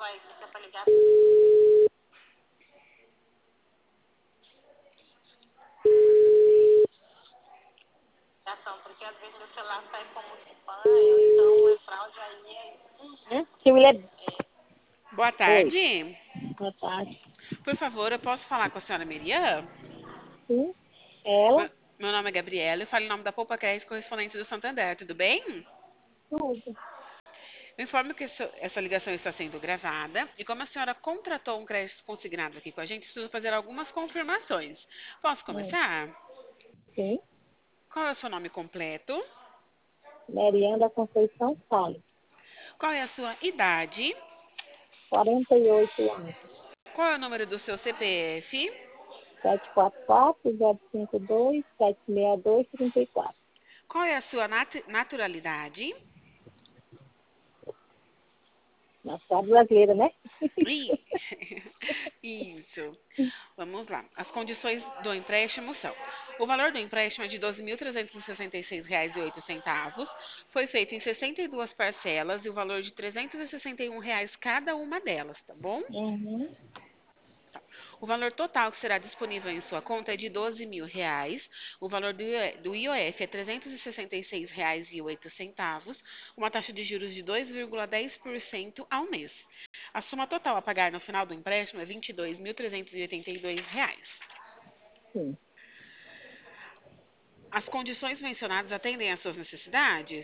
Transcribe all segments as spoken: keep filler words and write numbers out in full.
Hã? Que mulher... Boa Oi, tarde. boa tarde. Por favor, eu posso falar com a senhora Miriam? Sim, ela? Meu, meu nome é Gabriela e falo em nome da Poupa Crédito correspondente do Santander, tudo bem? Tudo. Eu informo que essa, essa ligação está sendo gravada e como a senhora contratou um crédito consignado aqui com a gente, preciso fazer algumas confirmações. Posso Hum, começar? Sim, Qual é o seu nome completo? Mariana da Conceição Salles, Qual é a sua idade? quarenta e oito anos, Qual é o número do seu C P F? sete quatro quatro, zero cinco dois, sete seis dois, trinta e quatro. Qual é a sua nat- naturalidade? Na cidade brasileira, né? Ih, Isso. Vamos lá. As condições do empréstimo são: o valor do empréstimo é de doze mil trezentos e sessenta e seis reais e oito centavos. Foi feito em sessenta e duas parcelas e o valor de trezentos e sessenta e um reais cada uma delas, tá bom? Uhum. O valor total que será disponível em sua conta é de doze mil reais. O valor do I- do I O F é trezentos e sessenta e seis reais e oito centavos. Uma taxa de juros de dois vírgula dez por cento ao mês. A soma total a pagar no final do empréstimo é vinte e dois mil trezentos e oitenta e dois reais. Sim. As condições mencionadas atendem às suas necessidades?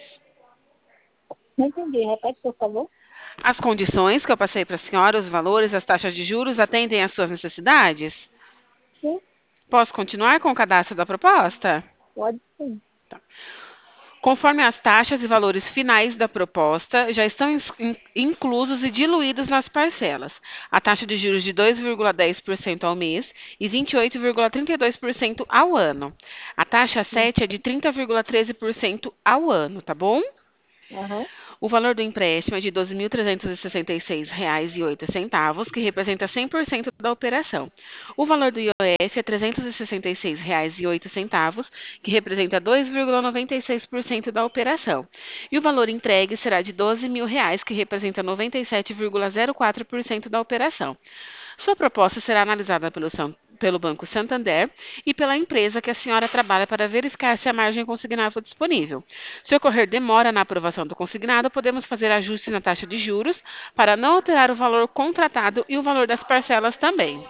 Não entendi. Repete, por favor. As condições que eu passei para a senhora, os valores, as taxas de juros atendem às suas necessidades? Sim, Posso continuar com o cadastro da proposta? pode sim. Conforme as taxas e valores finais da proposta já estão ins- in- inclusos e diluídos nas parcelas. A taxa de juros de dois vírgula dez por cento ao mês e vinte e oito vírgula trinta e dois por cento ao ano. A taxa Sim. sete é de trinta vírgula treze por cento ao ano, tá bom? Aham. O valor do empréstimo é de doze mil trezentos e sessenta e seis reais e oito centavos, que representa cem por cento da operação. O valor do I O F é trezentos e sessenta e seis reais e oito centavos, que representa dois vírgula noventa e seis por cento da operação. E o valor entregue será de doze mil reais, que representa noventa e sete vírgula zero quatro por cento da operação. Sua proposta será analisada pelo, San- pelo Banco Santander e pela empresa que a senhora trabalha para verificar se a margem consignável é disponível. Se ocorrer demora na aprovação do consignado, podemos fazer ajustes na taxa de juros para não alterar o valor contratado e o valor das parcelas também.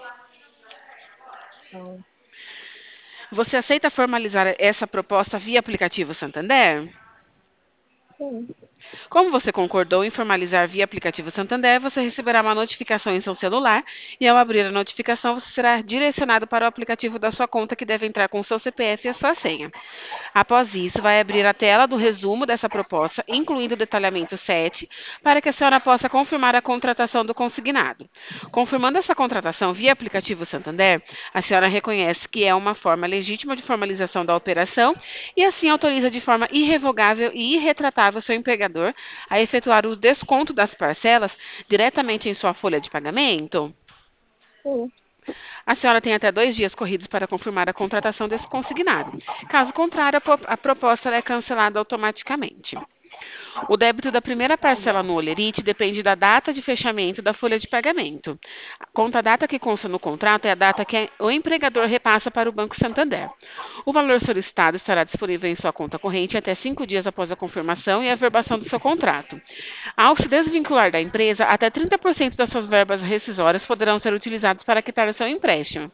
Então, Você aceita formalizar essa proposta via aplicativo Santander? sim. Como você concordou em formalizar via aplicativo Santander, você receberá uma notificação em seu celular e, ao abrir a notificação, você será direcionado para o aplicativo da sua conta que deve entrar com o seu C P F e a sua senha. Após isso, vai abrir a tela do resumo dessa proposta, incluindo o detalhamento sete, para que a senhora possa confirmar a contratação do consignado. Confirmando essa contratação via aplicativo Santander, a senhora reconhece que é uma forma legítima de formalização da operação e assim autoriza de forma irrevogável e irretratável seu empregador a efetuar o desconto das parcelas diretamente em sua folha de pagamento? Sim. A senhora tem até dois dias corridos para confirmar a contratação desse consignado. Caso contrário, a, po- a proposta é cancelada automaticamente. O débito da primeira Tá parcela bom. no Olerite depende da data de fechamento da folha de pagamento. Conta a data que consta no contrato é a data que o empregador repassa para o Banco Santander. O valor solicitado estará disponível em sua conta corrente até cinco dias após a confirmação e a averbação do seu contrato. Ao se desvincular da empresa, até trinta por cento das suas verbas rescisórias poderão ser utilizadas para quitar o seu empréstimo.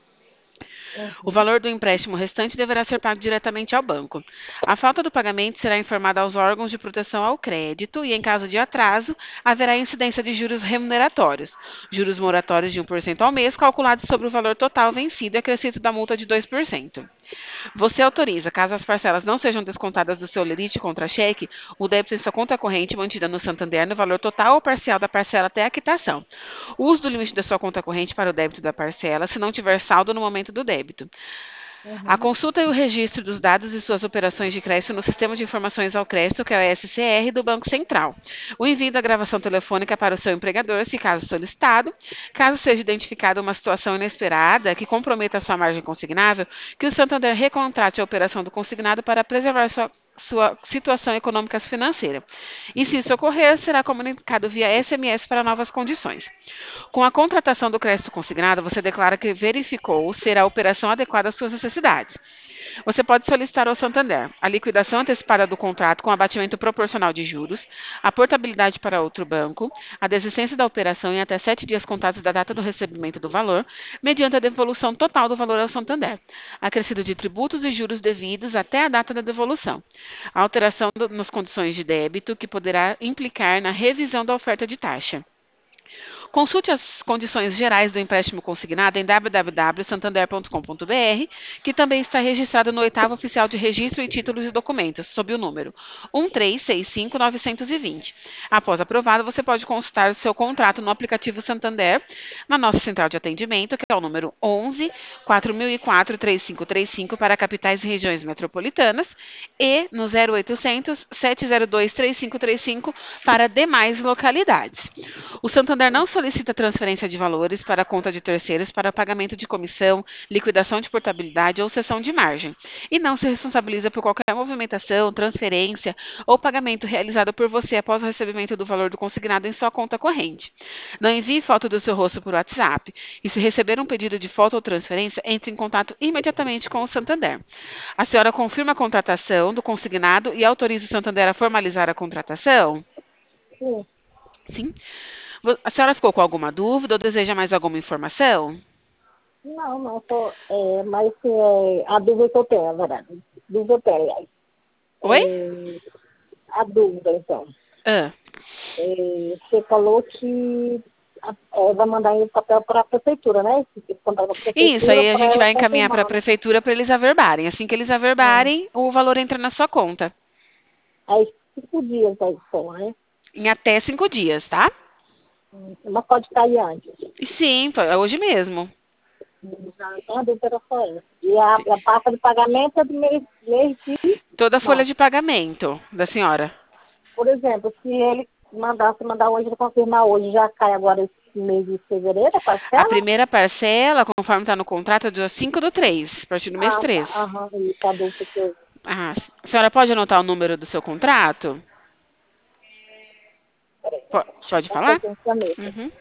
O Uhum. valor do empréstimo restante deverá ser pago diretamente ao banco. A falta do pagamento será informada aos órgãos de proteção ao crédito e, em caso de atraso, haverá incidência de juros remuneratórios. Juros moratórios de um por cento ao mês, calculados sobre o valor total vencido e acrescido da multa de dois por cento. Você autoriza, caso as parcelas não sejam descontadas do seu lerite contra cheque, o débito em sua conta corrente mantida no Santander no valor total ou parcial da parcela até a quitação. O uso do limite da sua conta corrente para o débito da parcela, se não tiver saldo no momento do débito. A Uhum. consulta e o registro dos dados e suas operações de crédito no Sistema de Informações ao Crédito, que é o S C R, do Banco Central. O envio da gravação telefônica para o seu empregador, se caso solicitado. Caso seja identificada uma situação inesperada que comprometa a sua margem consignável, que o Santander recontrate a operação do consignado para preservar sua sua situação econômica financeira. E se isso ocorrer, será comunicado via S M S para novas condições. Com a contratação do crédito consignado, você declara que verificou ser a operação adequada às suas necessidades. Você pode solicitar ao Santander a liquidação antecipada do contrato com abatimento proporcional de juros, a portabilidade para outro banco, a desistência da operação em até sete dias contados da data do recebimento do valor, mediante a devolução total do valor ao Santander, acrescido de tributos e juros devidos até a data da devolução, a alteração do, nas condições de débito que poderá implicar na revisão da oferta de taxa. Consulte as condições gerais do empréstimo consignado em w w w ponto santander ponto com ponto b r, que também está registrado no oitavo Oficial de Registro e Títulos e Documentos, sob o número um três seis cinco nove dois zero. Após aprovado, você pode consultar o seu contrato no aplicativo Santander, na nossa central de atendimento, que é o número onze, quatro mil e quatro, três cinco três cinco para capitais e regiões metropolitanas, e no zero oitocentos, sete zero dois, três cinco três cinco para demais localidades. O Santander não solicita transferência de valores para a conta de terceiros para pagamento de comissão, liquidação de portabilidade ou cessão de margem, e não se responsabiliza por qualquer movimentação, transferência ou pagamento realizado por você após o recebimento do valor do consignado em sua conta corrente. Não envie foto do seu rosto por WhatsApp, e se receber um pedido de foto ou transferência, entre em contato imediatamente com o Santander. A senhora confirma a contratação do consignado e autoriza o Santander a formalizar a contratação? Sim. Sim. A senhora ficou com alguma dúvida ou deseja mais alguma informação? Não, não, tô, é, mas é, a dúvida que eu tenho, na verdade. Dúvida eu tenho, aliás. Oi? É, a dúvida, então. Ah. É, você falou que é, vai mandar o papel para a prefeitura, né? Isso, aí a gente vai encaminhar para a confirmar, né? prefeitura para eles averbarem. Assim que eles averbarem, Ah, o valor entra na sua conta. aí cinco dias aí só, né? Em até cinco dias, tá? Hum, Mas pode cair antes. Sim, é hoje mesmo. Já, então a dúvida era só essa. E a, a pasta de pagamento é do mês, mês de Toda a folha março. de pagamento da senhora. Por exemplo, se ele mandasse mandar hoje, ele confirmar hoje, já cai agora esse mês de fevereiro, a A parcela? primeira parcela, conforme está no contrato, é dia cinco do três, a partir do mês Ah, três. tá. Aham, e a dúvida que eu... Ah, a senhora pode anotar o número do seu contrato? Peraí, Po- Pode tá falar? fazendo caneta. Uhum.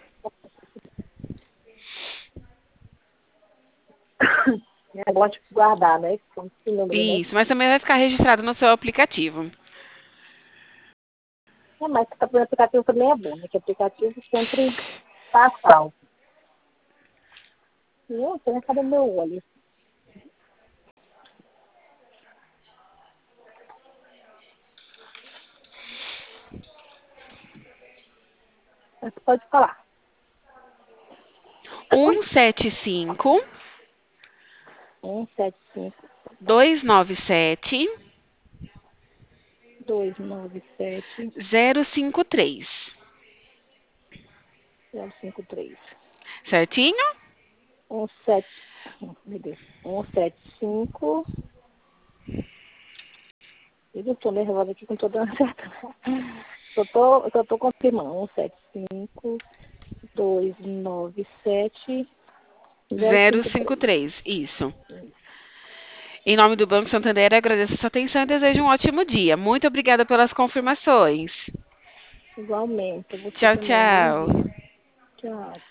É bom de guardar, né? Esse número, né? Isso, mas também vai ficar registrado no seu aplicativo. É, mas o aplicativo também é bom, né? Que o aplicativo sempre tá salvo. Não sei, cadê meu olho? Mas pode falar. um sete cinco, Um, sete, cinco, dois nove sete, dois, nove, sete, zero cinco três. zero, cinco, três. Certinho? Um, sete, meu Deus. Um, sete, cinco. Eu estou nervosa aqui com toda a certa. Só tô, só tô confirmando. Um, sete, cinco, dois, nove, sete, zero, zero cinco, cinco três. três. Isso. Em nome do Banco Santander, agradeço a sua atenção e desejo um ótimo dia. Muito obrigada pelas confirmações. Igualmente. Você Tchau, também. Bom tchau. dia. Tchau.